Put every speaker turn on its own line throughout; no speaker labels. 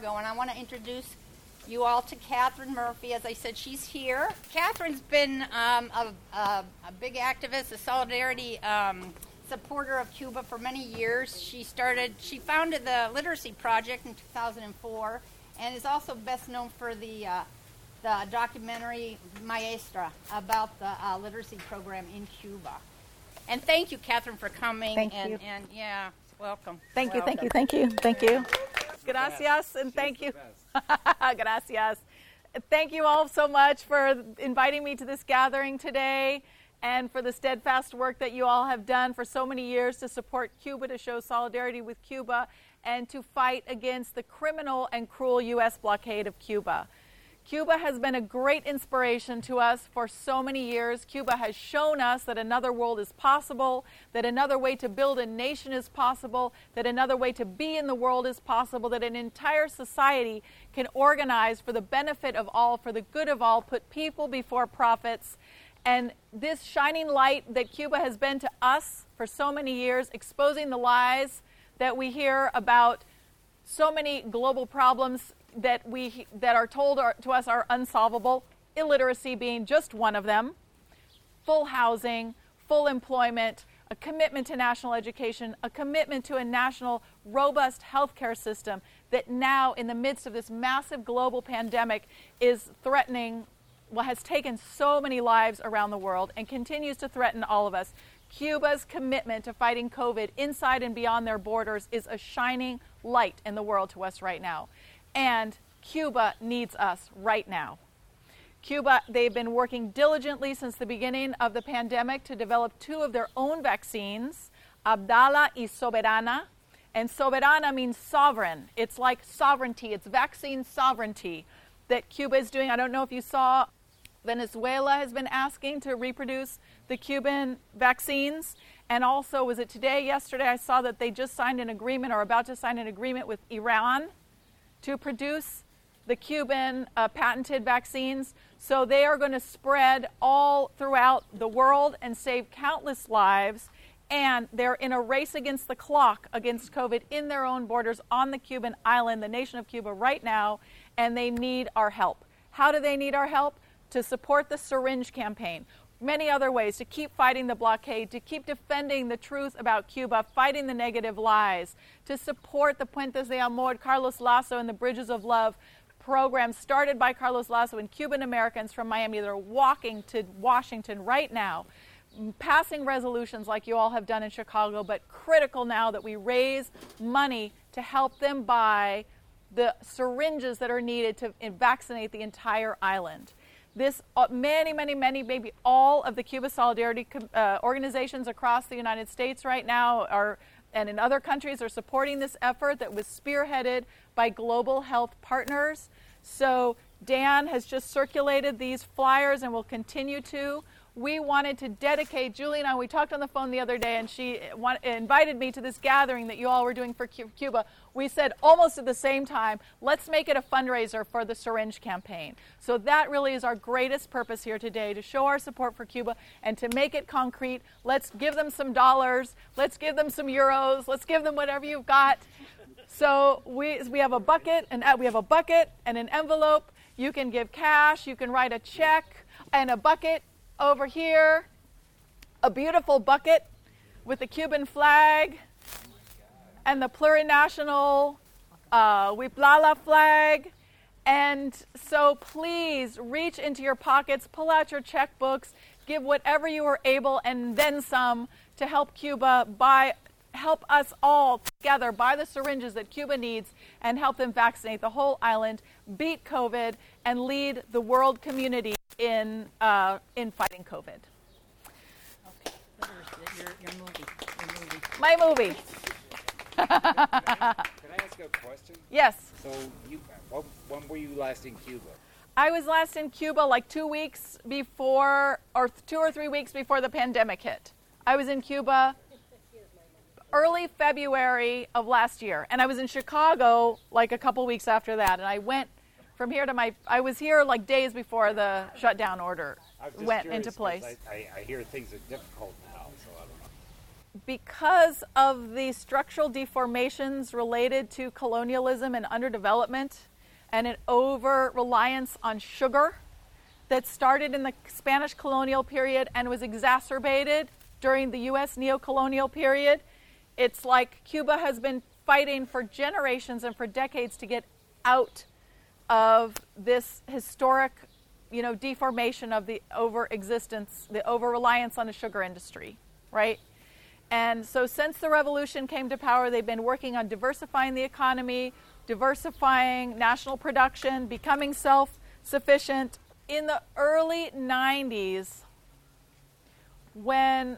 Chicago, and I want to introduce you all to Catherine Murphy. As I said, she's here. Catherine's been a big activist, a solidarity supporter of Cuba for many years. She founded the Literacy Project in 2004, and is also best known for the documentary Maestra about the literacy program in Cuba. And thank you, Catherine, for coming.
Thank you.
And yeah, welcome.
Thank you. Gracias, and thank you. Gracias. Thank you all so much for inviting me to this gathering today, and for the steadfast work that you all have done for so many years to support Cuba, to show solidarity with Cuba, and to fight against the criminal and cruel U.S. blockade of Cuba. Cuba has been a great inspiration to us for so many years. Cuba has shown us that another world is possible, that another way to build a nation is possible, that another way to be in the world is possible, that an entire society can organize for the benefit of all, for the good of all, put people before profits. And this shining light that Cuba has been to us for so many years, exposing the lies that we hear about so many global problems that are told to us are unsolvable, illiteracy being just one of them, full housing, full employment, a commitment to national education, a commitment to a national robust healthcare system that now, in the midst of this massive global pandemic, is threatening, has taken so many lives around the world and continues to threaten all of us. Cuba's commitment to fighting COVID inside and beyond their borders is a shining light in the world to us right now. And Cuba needs us right now. Cuba, they've been working diligently since the beginning of the pandemic to develop 2 of their own vaccines, Abdala y Soberana. And Soberana means sovereign. It's like sovereignty. It's vaccine sovereignty that Cuba is doing. I don't know if you saw, Venezuela has been asking to reproduce the Cuban vaccines. And also, was it today, yesterday, I saw that they just signed an agreement, or about to sign an agreement with Iran to produce the Cuban patented vaccines. So they are going to spread all throughout the world and save countless lives. And they're in a race against the clock against COVID in their own borders on the Cuban island, the nation of Cuba right now, and they need our help. How do they need our help? To support the syringe campaign. Many other ways to keep fighting the blockade, to keep defending the truth about Cuba, fighting the negative lies, to support the Puentes de Amor, Carlos Lasso, and the Bridges of Love program started by Carlos Lasso and Cuban Americans from Miami. They're walking to Washington right now, passing resolutions like you all have done in Chicago, but critical now that we raise money to help them buy the syringes that are needed to vaccinate the entire island. This, many, maybe all of the Cuba Solidarity organizations across the United States right now and in other countries are supporting this effort that was spearheaded by Global Health Partners. So Dan has just circulated these flyers and will continue to. We wanted to dedicate, Julie and I, we talked on the phone the other day, and she invited me to this gathering that you all were doing for Cuba. We said almost at the same time, let's make it a fundraiser for the syringe campaign. So that really is our greatest purpose here today, to show our support for Cuba and to make it concrete. Let's give them some dollars. Let's give them some euros. Let's give them whatever you've got. So we have a bucket, and an envelope. You can give cash. You can write a check and a bucket. Over here, a beautiful bucket with the Cuban flag and the plurinational Huiplala flag. And so please reach into your pockets, pull out your checkbooks, give whatever you are able and then some to help Cuba help us all together buy the syringes that Cuba needs and help them vaccinate the whole island, beat COVID, and lead the world community in fighting COVID.
Okay, your movie.
My movie.
Can I ask a question?
Yes.
So, when were you last in Cuba?
I was last in Cuba like 2 weeks before, or 2 or 3 weeks before the pandemic hit. I was in Cuba early February of last year, and I was in Chicago like a couple weeks after that, and I went from here to I was here like days before the shutdown order went into place.
I hear things are difficult now, so I don't know.
because of the structural deformations related to colonialism and underdevelopment and an over-reliance on sugar that started in the Spanish colonial period and was exacerbated during the U.S. neocolonial period, it's like Cuba has been fighting for generations and for decades to get out of this historic, deformation of the over-existence, the over-reliance on the sugar industry, right? And so since the revolution came to power, they've been working on diversifying the economy, diversifying national production, becoming self-sufficient. In the early 90s, when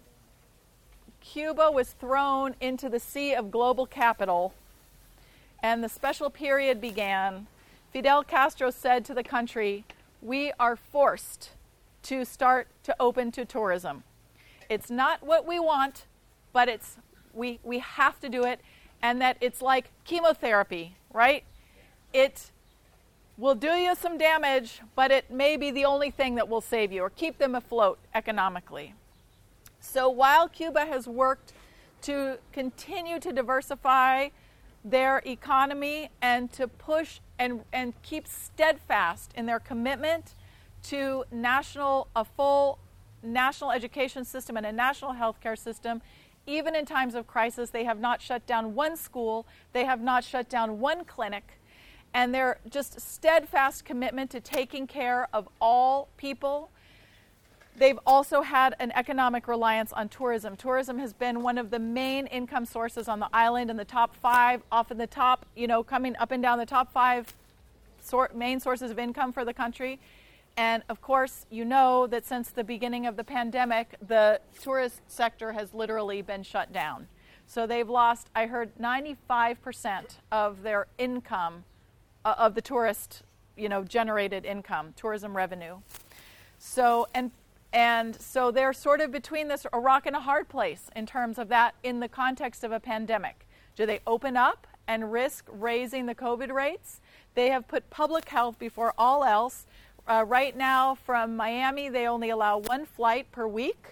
Cuba was thrown into the sea of global capital and the special period began, Fidel Castro said to the country, "We are forced to start to open to tourism. It's not what we want, but we have to do it," and that it's like chemotherapy, right? It will do you some damage, but it may be the only thing that will save you or keep them afloat economically. So while Cuba has worked to continue to diversify their economy and to push and keep steadfast in their commitment to a full national education system and a national healthcare system, even in times of crisis, they have not shut down one school, they have not shut down one clinic, and their just steadfast commitment to taking care of all people. They've also had an economic reliance on tourism. Tourism has been one of the main income sources on the island, in the top 5, often the top, coming up and down the top 5 main sources of income for the country. And of course, that since the beginning of the pandemic, the tourist sector has literally been shut down. So they've lost, I heard, 95% of their income, of the tourist, generated income, tourism revenue. So, and so they're sort of between a rock and a hard place in terms of that in the context of a pandemic. Do they open up and risk raising the COVID rates? They have put public health before all else. Right now from Miami, they only allow one flight per week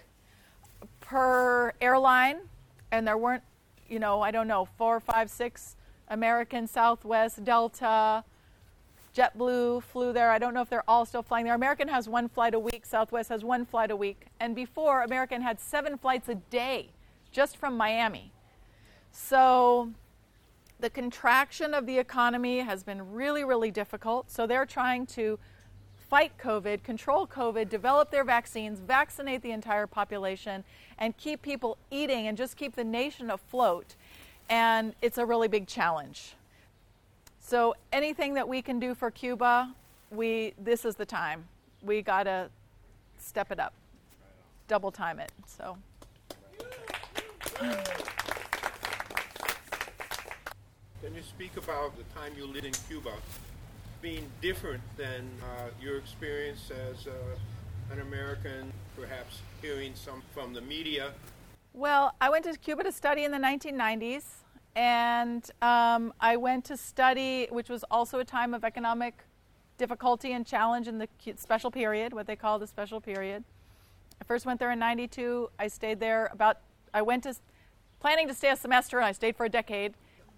per airline. And there weren't, 4, 5, 6 American, Southwest, Delta, JetBlue flew there. I don't know if they're all still flying there. American has one flight a week. Southwest has one flight a week. And before, American had 7 flights a day just from Miami. So the contraction of the economy has been really, really difficult. So they're trying to fight COVID, control COVID, develop their vaccines, vaccinate the entire population, and keep people eating and just keep the nation afloat. And it's a really big challenge. So anything that we can do for Cuba, this is the time. We got to step it up, double time it. So.
Can you speak about the time you lived in Cuba being different than your experience as an American, perhaps hearing some from the media?
Well, I went to Cuba to study in the 1990s. And I went to study, which was also a time of economic difficulty and challenge in the special period, what they call the special period. I first went there in 92. I stayed there planning to stay a semester, and I stayed for a decade.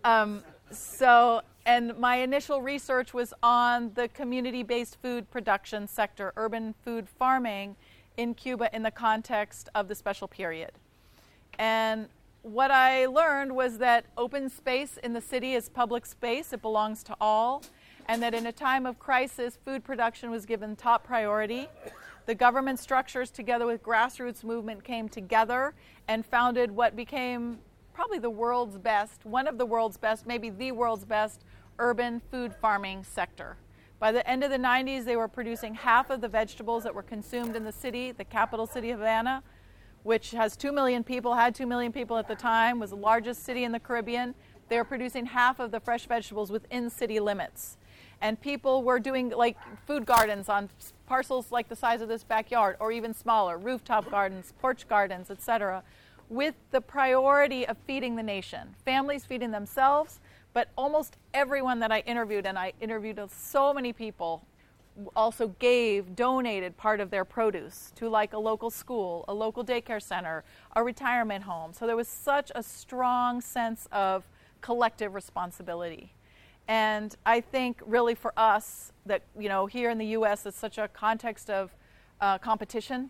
And my initial research was on the community-based food production sector, urban food farming in Cuba in the context of the special period. And what I learned was that open space in the city is public space. It belongs to all. And that in a time of crisis, food production was given top priority. The government structures, together with grassroots movement, came together and founded what became probably the world's best, one of the world's best, maybe the world's best urban food farming sector. By the end of the 90s, they were producing half of the vegetables that were consumed in the city, the capital city of Havana, which has 2 million people, had 2 million people at the time, was the largest city in the Caribbean. They were producing half of the fresh vegetables within city limits. And people were doing like food gardens on parcels like the size of this backyard, or even smaller, rooftop gardens, porch gardens, etc., with the priority of feeding the nation. Families feeding themselves, but almost everyone that I interviewed, and I interviewed so many people, also donated part of their produce to like a local school, a local daycare center, a retirement home. So there was such a strong sense of collective responsibility. And I think really for us that, here in the U.S. it's such a context of competition.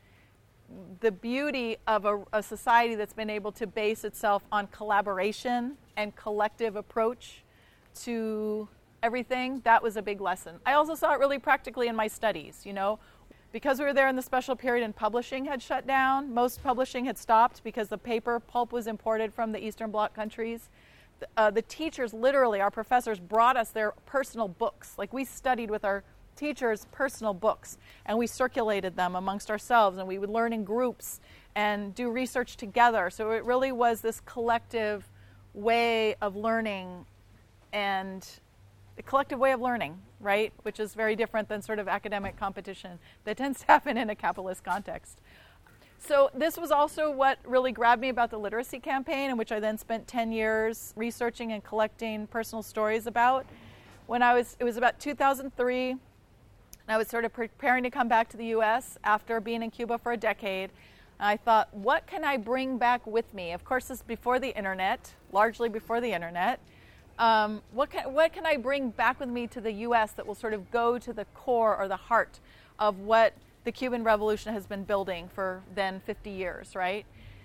The beauty of a society that's been able to base itself on collaboration and collective approach to everything, that was a big lesson. I also saw it really practically in my studies, Because we were there in the special period and publishing had shut down, most publishing had stopped because the paper pulp was imported from the Eastern Bloc countries. The teachers, literally, our professors, brought us their personal books. Like, we studied with our teachers' personal books, and we circulated them amongst ourselves, and we would learn in groups and do research together. So it really was this collective way of learning, and a collective way of learning, right? Which is very different than sort of academic competition that tends to happen in a capitalist context. So this was also what really grabbed me about the literacy campaign, in which I then spent 10 years researching and collecting personal stories about. It was about 2003, and I was sort of preparing to come back to the U.S. after being in Cuba for a decade. And I thought, what can I bring back with me? Of course, this is before the internet, largely before the internet. What can I bring back with me to the U.S. that will sort of go to the core or the heart of what the Cuban Revolution has been building for then 50 years, right?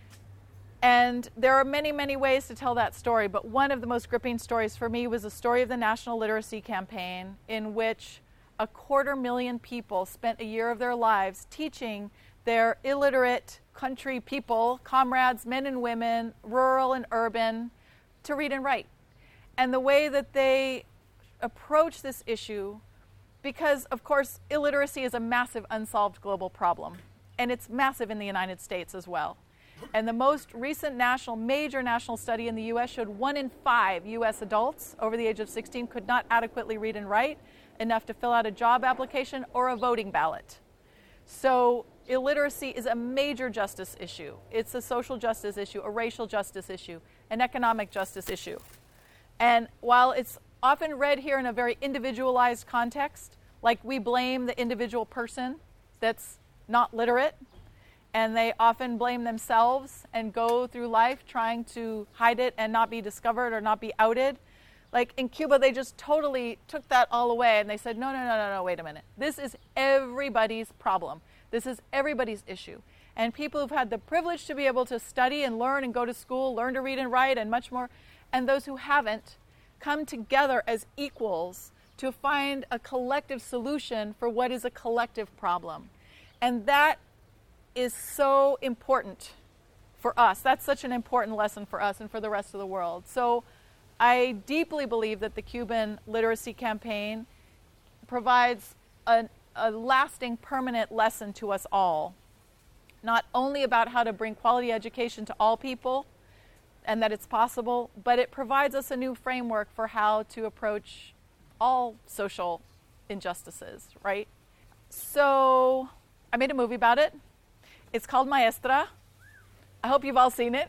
And there are many, many ways to tell that story, but one of the most gripping stories for me was the story of the National Literacy Campaign, in which 250,000 people spent a year of their lives teaching their illiterate country people, comrades, men and women, rural and urban, to read and write. And the way that they approach this issue, because, of course, illiteracy is a massive unsolved global problem, and it's massive in the United States as well. And the most recent major national study in the U.S. showed 1 in 5 U.S. adults over the age of 16 could not adequately read and write enough to fill out a job application or a voting ballot. So illiteracy is a major justice issue. It's a social justice issue, a racial justice issue, an economic justice issue. And while it's often read here in a very individualized context, like we blame the individual person that's not literate, and they often blame themselves and go through life trying to hide it and not be discovered or not be outed. Like in Cuba, they just totally took that all away, and they said, no, wait a minute. This is everybody's problem. This is everybody's issue. And people who've had the privilege to be able to study and learn and go to school, learn to read and write and much more, and those who haven't, come together as equals to find a collective solution for what is a collective problem. And that is so important for us. That's such an important lesson for us and for the rest of the world. So I deeply believe that the Cuban Literacy Campaign provides a lasting, permanent lesson to us all, not only about how to bring quality education to all people, and that it's possible, but it provides us a new framework for how to approach all social injustices, right? So I made a movie about it. It's called Maestra. I hope you've all seen it.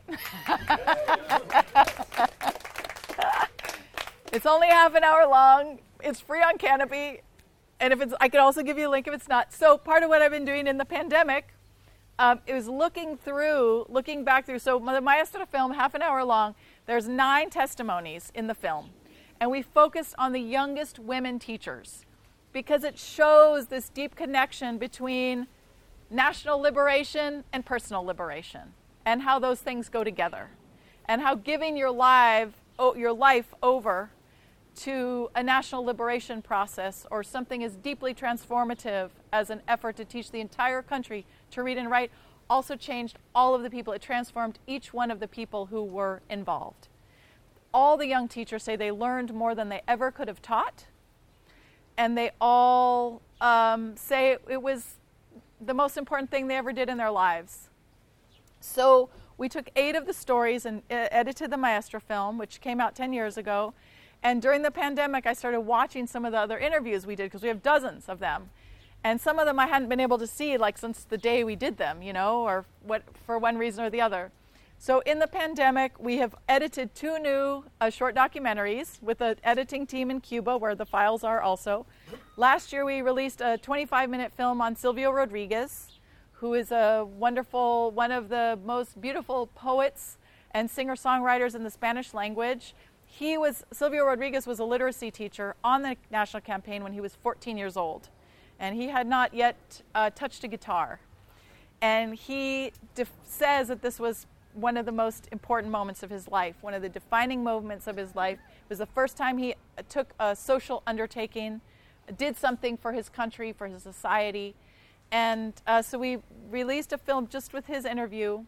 It's only half an hour long. It's free on Canopy. And I could also give you a link if it's not. So part of what I've been doing in the pandemic, it was looking back through. So the Maestra film, half an hour long, there's 9 testimonies in the film. And we focused on the youngest women teachers because it shows this deep connection between national liberation and personal liberation and how those things go together. And how giving your life over to a national liberation process or something as deeply transformative as an effort to teach the entire country to read and write also changed all of the people. It transformed each one of the people who were involved. All the young teachers say they learned more than they ever could have taught, and they all say it was the most important thing they ever did in their lives. So we took 8 of the stories and edited the Maestra film, which came out 10 years ago. And during the pandemic, I started watching some of the other interviews we did, because we have dozens of them. And some of them I hadn't been able to see, like, since the day we did them, or what, for one reason or the other. So in the pandemic, we have edited 2 new short documentaries with an editing team in Cuba where the files are also. Last year, we released a 25-minute film on Silvio Rodriguez, who is a wonderful, one of the most beautiful poets and singer-songwriters in the Spanish language. Silvio Rodriguez was a literacy teacher on the national campaign when he was 14 years old, and he had not yet touched a guitar. And he says that this was one of the most important moments of his life, one of the defining moments of his life. It was the first time he took a social undertaking, did something for his country, for his society. And so we released a film just with his interview.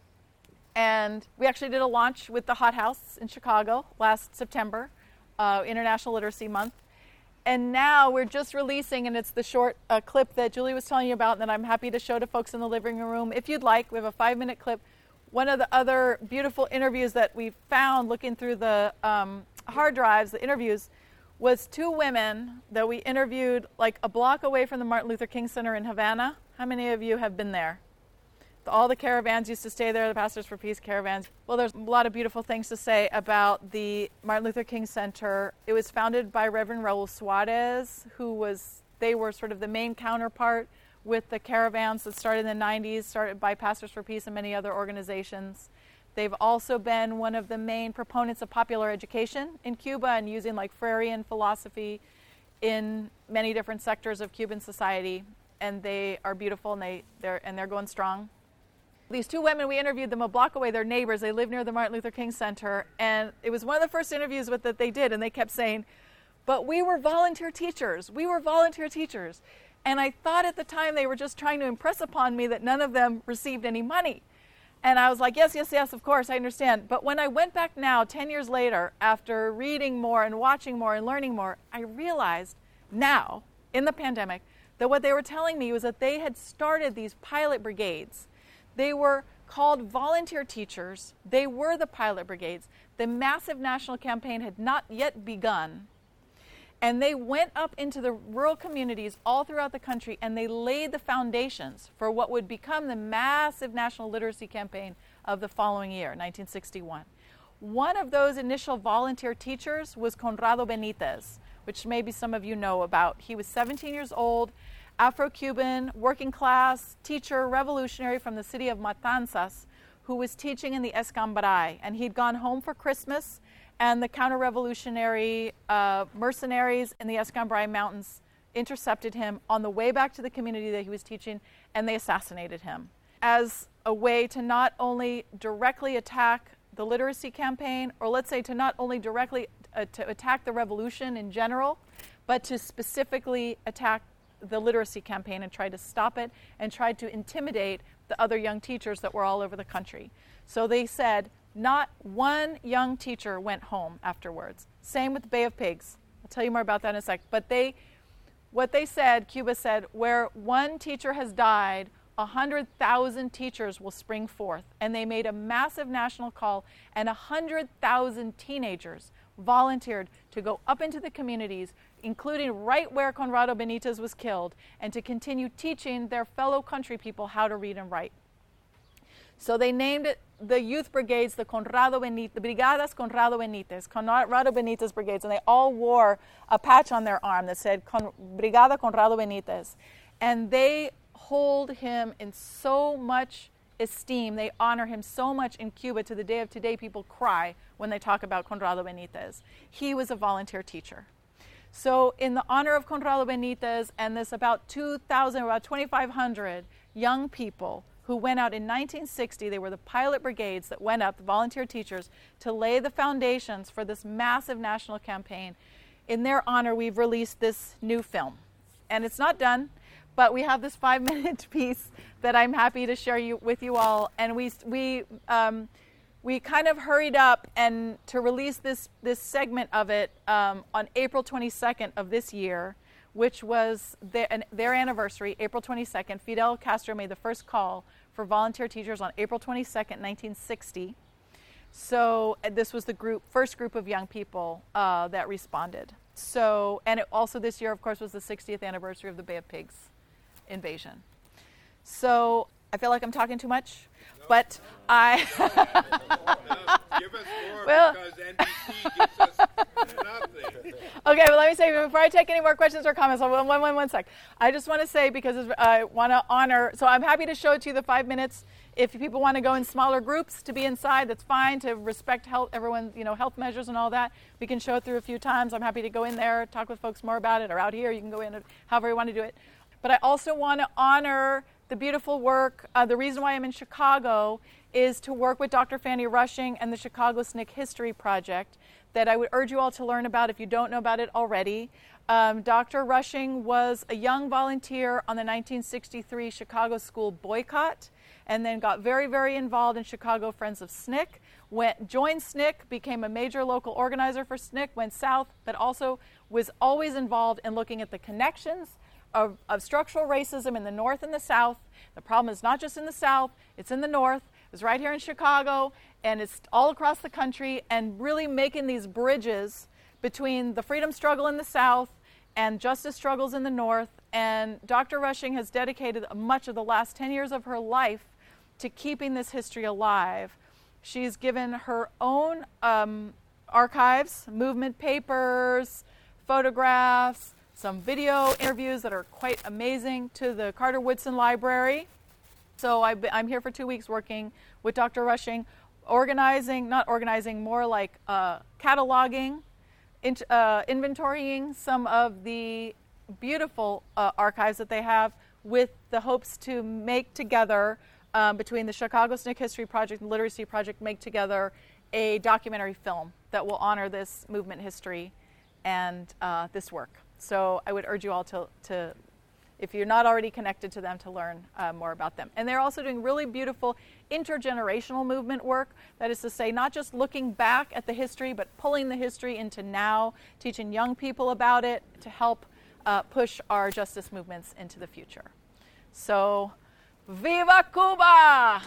And we actually did a launch with the Hot House in Chicago last September, International Literacy Month. And now we're just releasing, and it's the short clip that Julie was telling you about that I'm happy to show to folks in the living room. If you'd like, we have a 5-minute clip. One of the other beautiful interviews that we found looking through the hard drives, the interviews, was 2 women that we interviewed like a block away from the Martin Luther King Center in Havana. How many of you have been there? All the caravans used to stay there, the Pastors for Peace caravans. Well, there's a lot of beautiful things to say about the Martin Luther King Center. It was founded by Reverend Raul Suarez, they were sort of the main counterpart with the caravans that started in the 90s, started by Pastors for Peace and many other organizations. They've also been one of the main proponents of popular education in Cuba and using like Freirean philosophy in many different sectors of Cuban society. And they are beautiful, and they're going strong. These 2 women, we interviewed them a block away. They're neighbors. They live near the Martin Luther King Center. And it was one of the first interviews that they did, and they kept saying, but we were volunteer teachers. We were volunteer teachers. And I thought at the time they were just trying to impress upon me that none of them received any money. And I was like, yes, of course, I understand. But when I went back now, 10 years later, after reading more and watching more and learning more, I realized now, in the pandemic, that what they were telling me was that they had started these pilot brigades. They were called volunteer teachers. They were the pilot brigades. The massive national campaign had not yet begun. And they went up into the rural communities all throughout the country, and they laid the foundations for what would become the massive national literacy campaign of the following year, 1961. One of those initial volunteer teachers was Conrado Benitez, which maybe some of you know about. He was 17 years old, Afro-Cuban, working class teacher, revolutionary from the city of Matanzas, who was teaching in the Escambray. And he'd gone home for Christmas, and the counter-revolutionary mercenaries in the Escambray Mountains intercepted him on the way back to the community that he was teaching, and they assassinated him as a way to not only directly attack the literacy campaign, or let's say to not only directly to attack the revolution in general, but to specifically attack the literacy campaign and try to stop it and try to intimidate the other young teachers that were all over the country. So they said, not one young teacher went home afterwards. Same with the Bay of Pigs. I'll tell you more about that in a sec. But what they said, Cuba said, where one teacher has died, 100,000 teachers will spring forth. And they made a massive national call, and 100,000 teenagers volunteered to go up into the communities, including right where Conrado Benitez was killed, and to continue teaching their fellow country people how to read and write. So they named it the youth brigades, the Brigadas Conrado Benitez, Conrado Benitez brigades, and they all wore a patch on their arm that said Brigada Conrado Benitez. And they hold him in so much esteem, they honor him so much in Cuba. To the day of today, people cry when they talk about Conrado Benitez. He was a volunteer teacher. So in the honor of Conrado Benitez and this about 2,500 young people who went out in 1960, they were the pilot brigades that went up, the volunteer teachers, to lay the foundations for this massive national campaign. In their honor, we've released this new film. And it's not done, but we have this 5-minute piece that I'm happy to share with you all. And we kind of hurried up and to release this segment of it on April 22nd of this year, which was their anniversary, April 22nd. Fidel Castro made the first call for volunteer teachers on April 22nd, 1960. So this was the first group of young people that responded. So, and it also this year, of course, was the 60th anniversary of the Bay of Pigs invasion. So I feel like I'm talking too much, but I...
Give us more
Well-
because NBC gives us nothing.
Okay, well, let me say, before I take any more questions or comments, one sec. I just want to say, because I want to honor, so I'm happy to show it to you the 5 minutes. If people want to go in smaller groups to be inside, that's fine, to respect health, everyone, health measures and all that. We can show it through a few times. I'm happy to go in there, talk with folks more about it, or out here, you can go in however you want to do it. But I also want to honor the beautiful work. The reason why I'm in Chicago is to work with Dr. Fanny Rushing and the Chicago SNCC History Project that I would urge you all to learn about if you don't know about it already. Dr. Rushing was a young volunteer on the 1963 Chicago school boycott, and then got very, very involved in Chicago Friends of SNCC, joined SNCC, became a major local organizer for SNCC, went south, but also was always involved in looking at the connections of structural racism in the North and the South. The problem is not just in the South, it's in the North. It was right here in Chicago, and it's all across the country, and really making these bridges between the freedom struggle in the South and justice struggles in the North. And Dr. Rushing has dedicated much of the last 10 years of her life to keeping this history alive. She's given her own archives, movement papers, photographs, some video interviews that are quite amazing to the Carter Woodson Library. So I'm here for 2 weeks working with Dr. Rushing, not organizing, more like cataloging, inventorying some of the beautiful archives that they have, with the hopes to make together, between the Chicago SNCC History Project and Literacy Project, make together a documentary film that will honor this movement history and this work. So I would urge you all to, if you're not already connected to them, to learn more about them. And they're also doing really beautiful intergenerational movement work. That is to say, not just looking back at the history, but pulling the history into now, teaching young people about it to help push our justice movements into the future. So, Viva Cuba!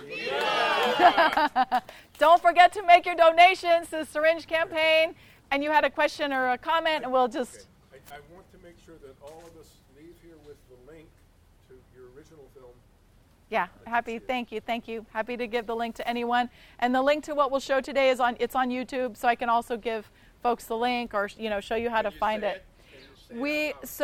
Yeah. Don't forget to make your donations to the Syringe Campaign. And you had a question or a comment, and we'll just...
Okay. I want to make sure that all of us leave here with the link to your original film.
Yeah, happy. Thank you. Happy to give the link to anyone. And the link to what we'll show today is on YouTube, so I can also give folks the link, or show you how to find it. It's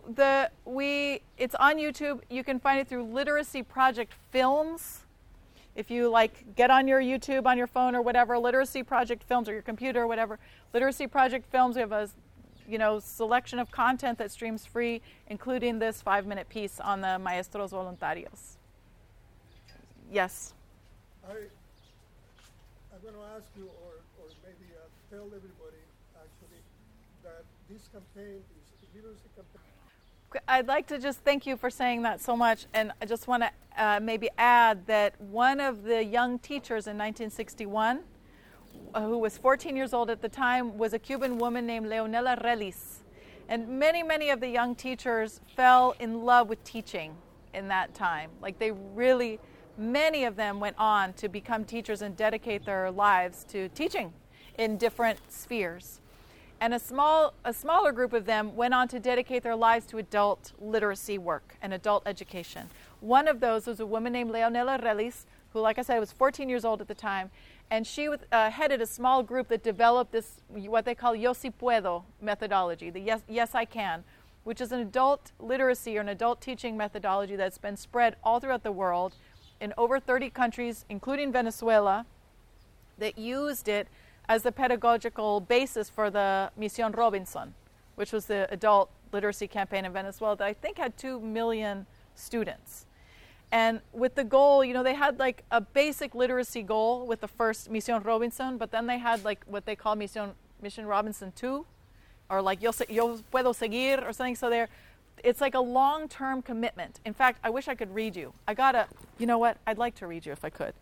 on YouTube. You can find it through Literacy Project Films. If you get on your YouTube on your phone or whatever, Literacy Project Films, or your computer or whatever, Literacy Project Films. We have a selection of content that streams free, including this 5-minute piece on the Maestros Voluntarios. Yes?
I'm going to ask you, or maybe tell everybody, actually, that this campaign is a literacy campaign.
I'd like to just thank you for saying that so much, and I just want to maybe add that one of the young teachers in 1961, who was 14 years old at the time, was a Cuban woman named Leonela Relis. And many, many of the young teachers fell in love with teaching in that time. Many of them went on to become teachers and dedicate their lives to teaching in different spheres. And a smaller group of them went on to dedicate their lives to adult literacy work and adult education. One of those was a woman named Leonela Relis, who, like I said, was 14 years old at the time. And she headed a small group that developed this, what they call Yo Si Puedo methodology, the yes I Can, which is an adult literacy or an adult teaching methodology that's been spread all throughout the world in over 30 countries, including Venezuela, that used it as the pedagogical basis for the Mission Robinson, which was the adult literacy campaign in Venezuela that I think had 2 million students. And with the goal, they had a basic literacy goal with the first Mission Robinson, but then they had what they call Mission Robinson 2, or Yo Puedo Seguir or something. So it's a long-term commitment. In fact, I wish I could read you. I'd like to read you if I could.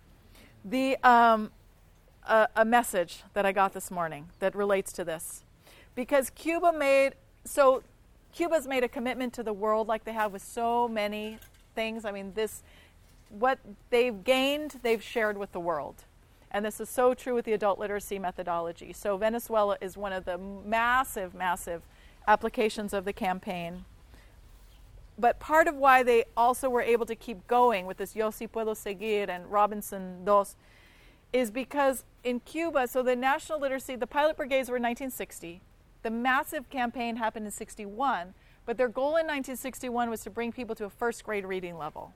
A message that I got this morning that relates to this. Because Cuba's made a commitment to the world like they have with so many things. I mean, what they've gained, they've shared with the world. And this is so true with the adult literacy methodology. So Venezuela is one of the massive, massive applications of the campaign. But part of why they also were able to keep going with this Yo Si Puedo Seguir and Robinson Dos is because in Cuba, so the national literacy, the pilot brigades were in 1960. The massive campaign happened in 61, but their goal in 1961 was to bring people to a first grade reading level.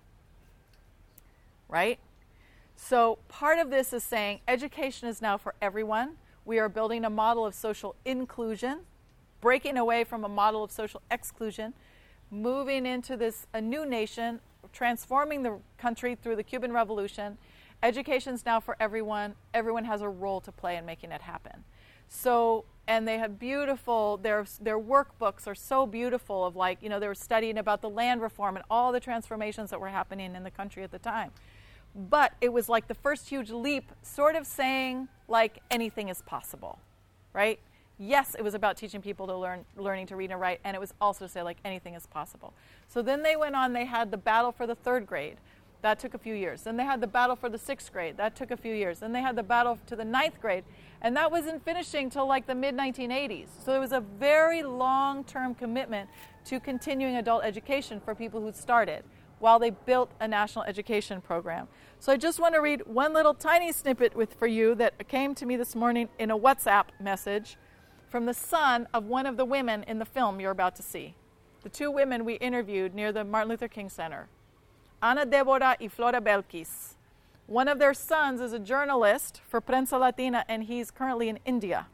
Right? So part of this is saying education is now for everyone. We are building a model of social inclusion, breaking away from a model of social exclusion, moving into a new nation, transforming the country through the Cuban Revolution. Education's now for everyone. Everyone has a role to play in making it happen. So, and they have beautiful, their workbooks are so beautiful of like, they were studying about the land reform and all the transformations that were happening in the country at the time. But it was like the first huge leap, sort of saying like anything is possible, right? Yes, it was about teaching people to learning to read and write, and it was also to say like anything is possible. So then they went on, they had the battle for the 3rd grade. That took a few years. Then they had the battle for the 6th grade. That took a few years. Then they had the battle to the 9th grade, and that wasn't finishing till like the mid-1980s. So it was a very long-term commitment to continuing adult education for people who started while they built a national education program. So I just want to read one little tiny snippet for you that came to me this morning in a WhatsApp message from the son of one of the women in the film you're about to see. The 2 women we interviewed near the Martin Luther King Center. Ana Débora y Flora Belkis. One of their sons is a journalist for Prensa Latina, and he's currently in India.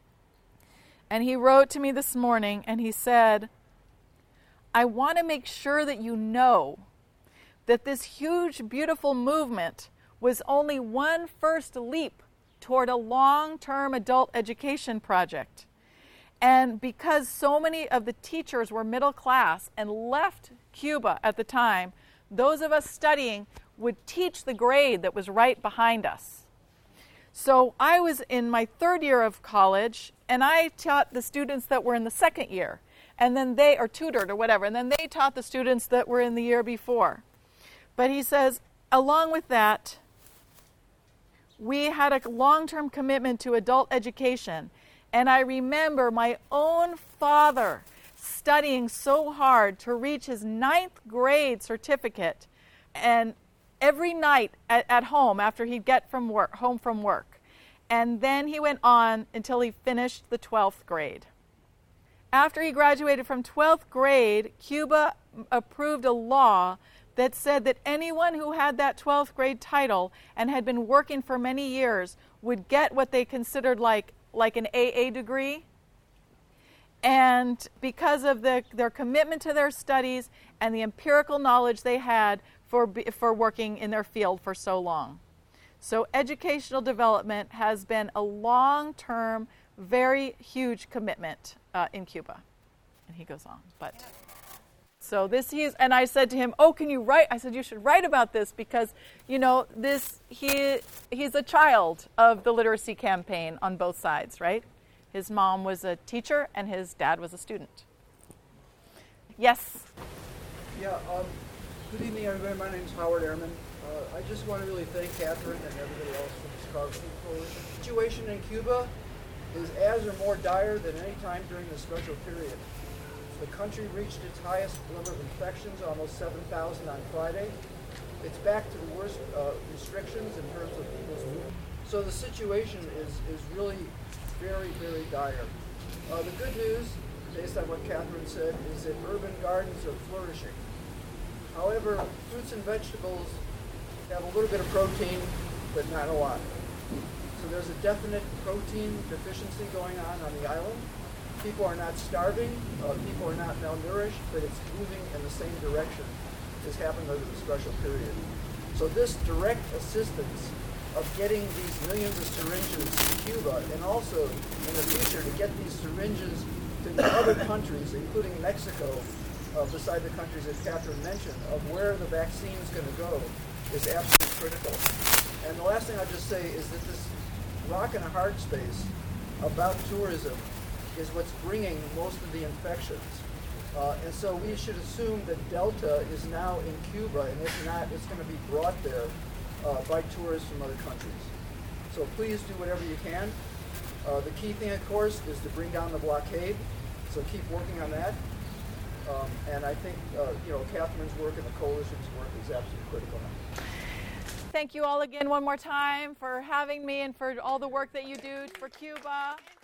And he wrote to me this morning, and he said, I want to make sure that you know that this huge, beautiful movement was only one first leap toward a long-term adult education project. And because so many of the teachers were middle class and left Cuba at the time, those of us studying would teach the grade that was right behind us. So I was in my 3rd year of college, and I taught the students that were in the 2nd year, and then they, or tutored or whatever, and then they taught the students that were in the year before. But he says, along with that, we had a long-term commitment to adult education. And I remember my own father studying so hard to reach his 9th grade certificate, and every night at home after he'd get home from work. And then he went on until he finished the 12th grade. After he graduated from 12th grade, Cuba approved a law that said that anyone who had that 12th grade title and had been working for many years would get what they considered like an AA degree. And because of their commitment to their studies and the empirical knowledge they had for working in their field for so long. So educational development has been a long-term, very huge commitment in Cuba. And he goes on, but... So and I said to him, oh, can you write? I said, you should write about this because, he's a child of the literacy campaign on both sides, right? His mom was a teacher and his dad was a student. Yes?
Yeah, good evening, everybody. My name is Howard Ehrman. I just want to really thank Catherine and everybody else for the Chicago Food Coalition. The situation in Cuba is as or more dire than any time during the special period. The country reached its highest level of infections, almost 7,000 on Friday. It's back to the worst restrictions in terms of people's movement. So the situation is really very, very dire. The good news, based on what Catherine said, is that urban gardens are flourishing. However, fruits and vegetables have a little bit of protein, but not a lot. So there's a definite protein deficiency going on the island. People are not starving, people are not malnourished, but it's moving in the same direction as happened over the special period. So this direct assistance of getting these millions of syringes to Cuba, and also in the future to get these syringes to the other countries, including Mexico, beside the countries that Catherine mentioned, of where the vaccine is going to go, is absolutely critical. And the last thing I'll just say is that this rock and a hard space about tourism is what's bringing most of the infections. And so we should assume that Delta is now in Cuba, and if not, it's going to be brought there by tourists from other countries. So please do whatever you can. The key thing, of course, is to bring down the blockade, so keep working on that. And I think, Catherine's work and the coalition's work is absolutely critical now.
Thank you all again one more time for having me and for all the work that you do for Cuba.